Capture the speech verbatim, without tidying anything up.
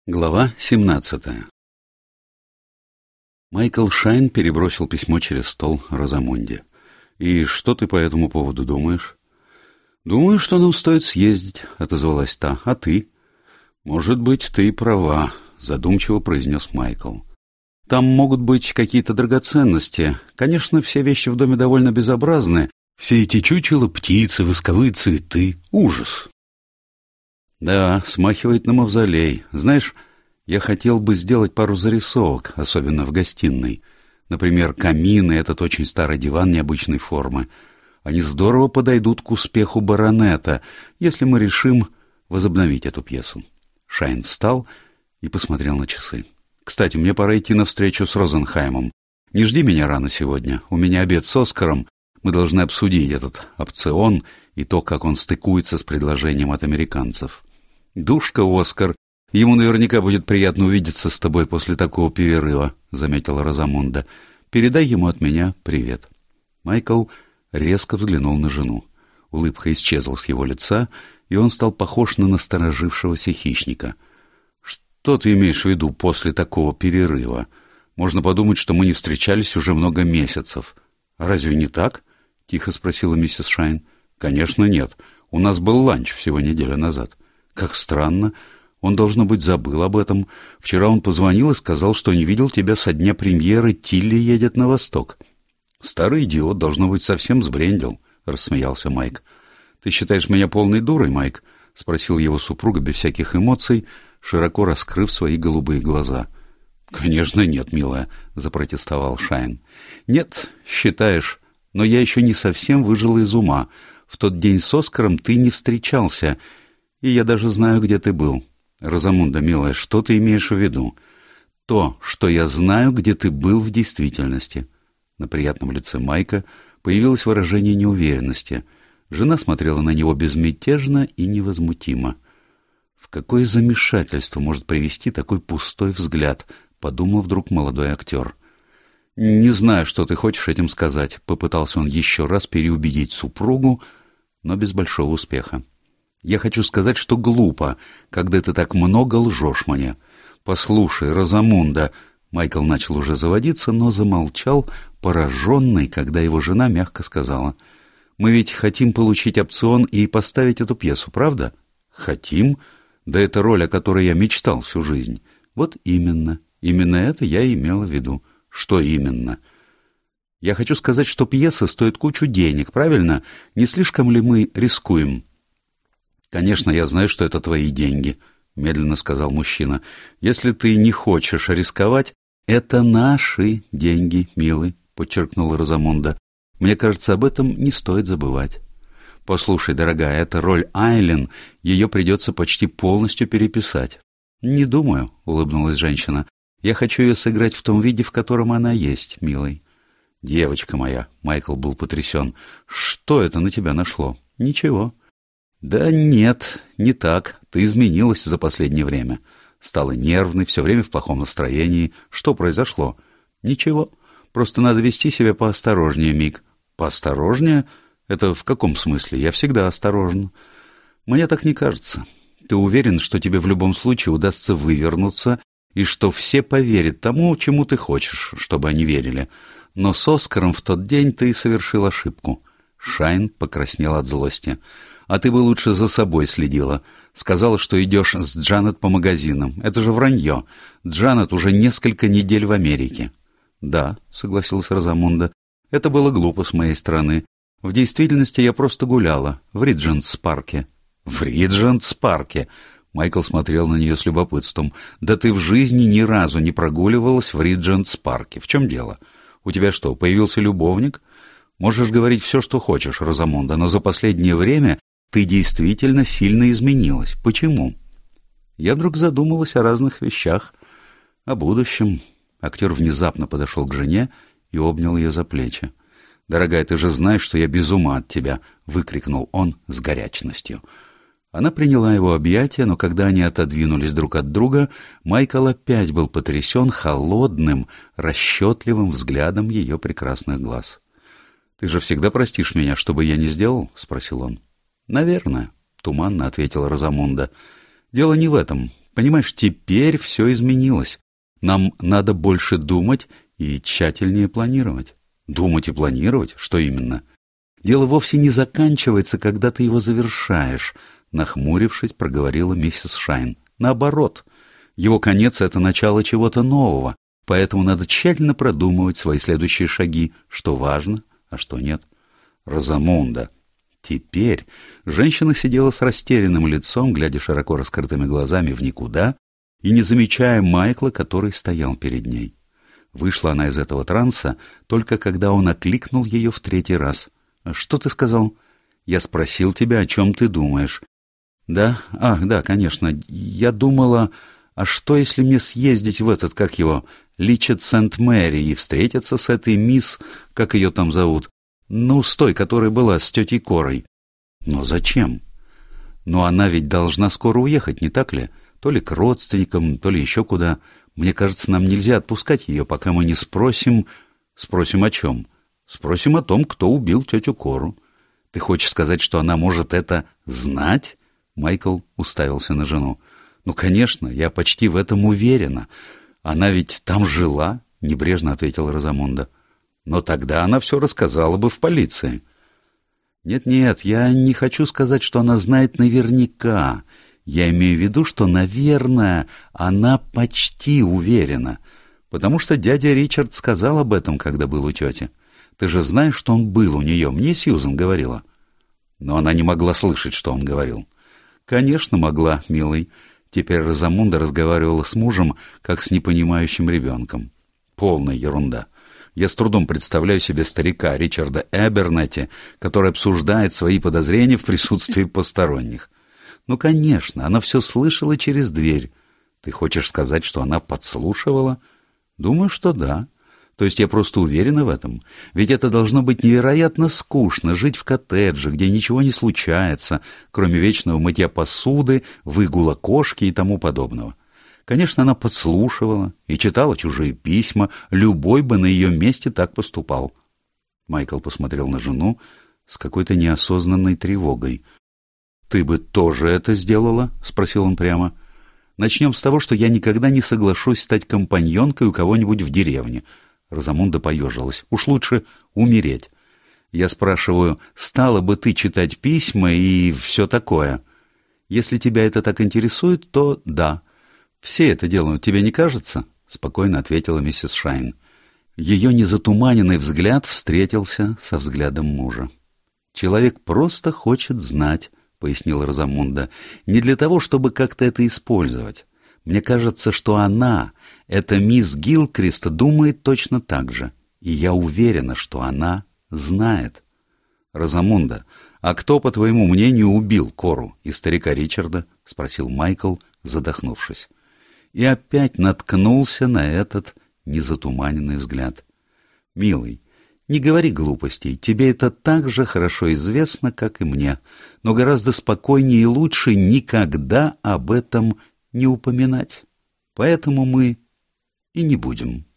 Глава семнадцатая. Майкл Шайн перебросил письмо через стол Розамунде. «И что ты по этому поводу думаешь?» «Думаю, что нам стоит съездить», — отозвалась та. «А ты?» «Может быть, ты права», — задумчиво произнес Майкл. «Там могут быть какие-то драгоценности. Конечно, все вещи в доме довольно безобразны. Все эти чучела, птицы, восковые цветы. Ужас!» «Да, смахивает на мавзолей. Знаешь, я хотел бы сделать пару зарисовок, особенно в гостиной. Например, камин и этот очень старый диван необычной формы. Они здорово подойдут к успеху баронета, если мы решим возобновить эту пьесу». Шайн встал и посмотрел на часы. «Кстати, мне пора идти на встречу с Розенхаймом. Не жди меня рано сегодня. У меня обед с Оскаром. Мы должны обсудить этот опцион и то, как он стыкуется с предложением от американцев». «Душка, Оскар, ему наверняка будет приятно увидеться с тобой после такого перерыва», — заметила Розамунда. «Передай ему от меня привет». Майкл резко взглянул на жену. Улыбка исчезла с его лица, и он стал похож на насторожившегося хищника. «Что ты имеешь в виду после такого перерыва? Можно подумать, что мы не встречались уже много месяцев». «Разве не так?» — тихо спросила миссис Шайн. «Конечно нет. У нас был ланч всего неделю назад». «Как странно. Он, должно быть, забыл об этом. Вчера он позвонил и сказал, что не видел тебя со дня премьеры «Тилли едет на восток». «Старый идиот, должно быть, совсем сбрендил», — рассмеялся Майк. «Ты считаешь меня полной дурой, Майк?» — спросил его супруга без всяких эмоций, широко раскрыв свои голубые глаза. «Конечно нет, милая», — запротестовал Шайн. «Нет, считаешь, но я еще не совсем выжила из ума. В тот день с Оскаром ты не встречался, и я даже знаю, где ты был. Розамунда, милая, что ты имеешь в виду?» «То, что я знаю, где ты был в действительности». На приятном лице Майка появилось выражение неуверенности. Жена смотрела на него безмятежно и невозмутимо. «В какое замешательство может привести такой пустой взгляд?» — подумал вдруг молодой актер. «Не знаю, что ты хочешь этим сказать», — попытался он еще раз переубедить супругу, но без большого успеха. «Я хочу сказать, что глупо, когда ты так много лжешь мне. Послушай, Розамунда...» Майкл начал уже заводиться, но замолчал, пораженный, когда его жена мягко сказала. «Мы ведь хотим получить опцион и поставить эту пьесу, правда?» «Хотим? Да это роль, о которой я мечтал всю жизнь». «Вот именно. Именно это я и имела в виду». «Что именно?» «Я хочу сказать, что пьеса стоит кучу денег, правильно? Не слишком ли мы рискуем?» «Конечно, я знаю, что это твои деньги», — медленно сказал мужчина. «Если ты не хочешь рисковать...» «Это наши деньги, милый», — подчеркнула Розамунда. «Мне кажется, об этом не стоит забывать». «Послушай, дорогая, эта роль Айлен, ее придется почти полностью переписать». «Не думаю», — улыбнулась женщина. «Я хочу ее сыграть в том виде, в котором она есть, милый». «Девочка моя», — Майкл был потрясен, — «что это на тебя нашло?» «Ничего». «Да нет, не так. Ты изменилась за последнее время. Стала нервной, все время в плохом настроении. Что произошло?» «Ничего. Просто надо вести себя поосторожнее, Мик». «Поосторожнее? Это в каком смысле? Я всегда осторожен». «Мне так не кажется. Ты уверен, что тебе в любом случае удастся вывернуться, и что все поверят тому, чему ты хочешь, чтобы они верили. Но с Оскаром в тот день ты совершил ошибку». Шайн покраснел от злости. «А ты бы лучше за собой следила. Сказала, что идешь с Джанет по магазинам. Это же вранье. Джанет уже несколько недель в Америке». «Да», — согласилась Розамунда, — «это было глупо с моей стороны. В действительности я просто гуляла в Риджентс-парке». «В Риджентс-парке?» Майкл смотрел на нее с любопытством. «Да ты в жизни ни разу не прогуливалась в Риджентс-парке. В чем дело? У тебя что, появился любовник? Можешь говорить все, что хочешь, Розамунда, но за последнее время ты действительно сильно изменилась. Почему?» Я вдруг задумалась о разных вещах, о будущем. Актер внезапно подошел к жене и обнял ее за плечи. «Дорогая, ты же знаешь, что я без ума от тебя!» — выкрикнул он с горячностью. Она приняла его объятия, но когда они отодвинулись друг от друга, Майкл опять был потрясен холодным, расчетливым взглядом ее прекрасных глаз. «Ты же всегда простишь меня, что бы я ни сделал?» — спросил он. «Наверное», — туманно ответила Розамунда. «Дело не в этом. Понимаешь, теперь все изменилось. Нам надо больше думать и тщательнее планировать. Думать и планировать? Что именно? Дело вовсе не заканчивается, когда ты его завершаешь, нахмурившись, проговорила миссис Шайн. Наоборот, его конец — это начало чего-то нового, поэтому надо тщательно продумывать свои следующие шаги, что важно, а что нет. Розамунда. Теперь женщина сидела с растерянным лицом, глядя широко раскрытыми глазами в никуда и не замечая Майкла, который стоял перед ней. Вышла она из этого транса только когда он окликнул ее в третий раз. «Что ты сказал?» «Я спросил тебя, о чем ты думаешь». «Да? Ах, да, конечно. Я думала, а что, если мне съездить в этот, как его, Личет Сент-Мэри и встретиться с этой мисс, как ее там зовут, ну, с той, которая была с тетей Корой?» «Но зачем?» «Но она ведь должна скоро уехать, не так ли? То ли к родственникам, то ли еще куда. Мне кажется, нам нельзя отпускать ее, пока мы не спросим...» «Спросим о чем?» «Спросим о том, кто убил тетю Кору». «Ты хочешь сказать, что она может это знать?» Майкл уставился на жену. «Ну, конечно, я почти в этом уверена. Она ведь там жила», — небрежно ответила Розамунда. «Но тогда она все рассказала бы в полиции». «Нет-нет, я не хочу сказать, что она знает наверняка. Я имею в виду, что, наверное, она почти уверена, потому что дядя Ричард сказал об этом, когда был у тети. Ты же знаешь, что он был у нее, мне Сьюзен говорила». Но она не могла слышать, что он говорил. «Конечно могла, милый». Теперь Розамунда разговаривала с мужем, как с непонимающим ребенком. Полная ерунда. Я с трудом представляю себе старика Ричарда Эбернетти, который обсуждает свои подозрения в присутствии посторонних. Ну, конечно, она все слышала через дверь. Ты хочешь сказать, что она подслушивала? Думаю, что да. То есть я просто уверена в этом. Ведь это должно быть невероятно скучно — жить в коттедже, где ничего не случается, кроме вечного мытья посуды, выгула кошки и тому подобного. Конечно, она подслушивала и читала чужие письма. Любой бы на ее месте так поступал. Майкл посмотрел на жену с какой-то неосознанной тревогой. «Ты бы тоже это сделала?» — спросил он прямо. «Начнем с того, что я никогда не соглашусь стать компаньонкой у кого-нибудь в деревне». Розамунда поежилась. «Уж лучше умереть. Я спрашиваю, стала бы ты читать письма и все такое? Если тебя это так интересует, то да. Все это делают, тебе не кажется?» — спокойно ответила миссис Шайн. Ее незатуманенный взгляд встретился со взглядом мужа. «Человек просто хочет знать», — пояснила Розамунда, — «не для того, чтобы как-то это использовать. Мне кажется, что она, эта мисс Гилкрист, думает точно так же, и я уверена, что она знает». «Розамунда, а кто, по твоему мнению, убил Кору и старика Ричарда?» — спросил Майкл, задохнувшись. И опять наткнулся на этот незатуманенный взгляд. «Милый, не говори глупостей, тебе это так же хорошо известно, как и мне, но гораздо спокойнее и лучше никогда об этом не упоминать. Поэтому мы и не будем».